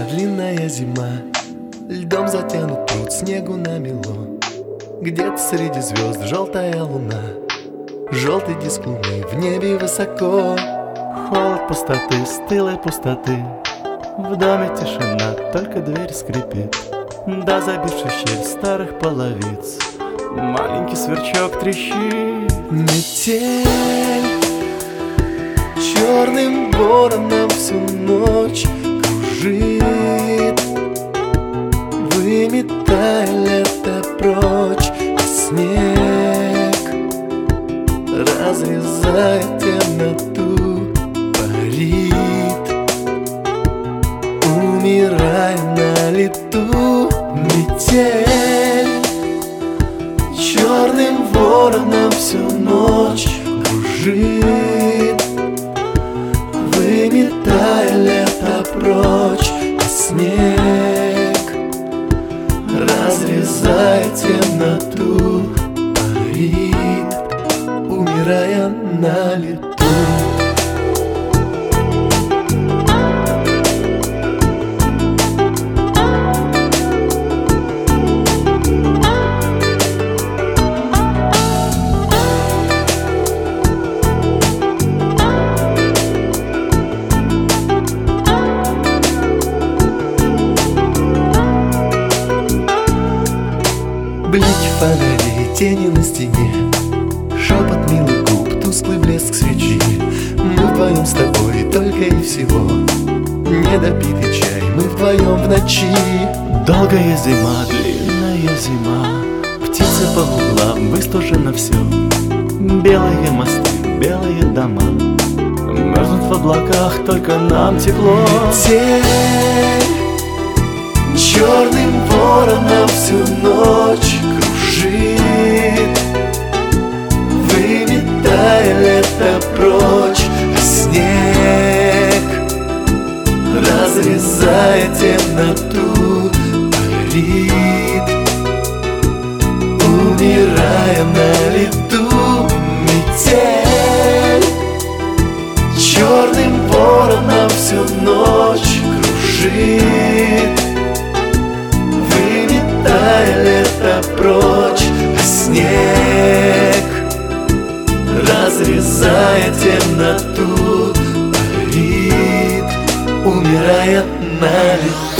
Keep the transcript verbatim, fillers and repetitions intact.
длинная зима, льдом затянут пруд, снегу намело. Где-то среди звезд желтая луна, желтый диск луны в небе высоко. Холод пустоты, стылой пустоты, в доме тишина, только дверь скрипит. Да, забивший щель старых половиц, маленький сверчок трещит. Метель черным вороном всю ночь кружит, выметая лето прочь, а снег разрезает темноту, парит, умирая на лету. Метель черным вороном всю ночь кружит, выметая лето прочь, а снег разрезает темноту, парит, умирая на лету. Блики фонарей, тени на стене, шепот милых губ, тусклый блеск свечи. Мы вдвоем с тобой только и всего, недопитый чай, мы вдвоем в ночи. Долгая зима, длинная зима, птицы по углам, выстужено все. Белые мосты, белые дома, мерзнут в облаках, только нам тепло. Метель черным вороном всю ночь кружит, выметая лето прочь, а снег разрезая темноту, парит, умирая на лету. Метель черным вороном всю ночь кружит, выметая лето прочь, а снег разрезая темноту, парит, умирая на лету.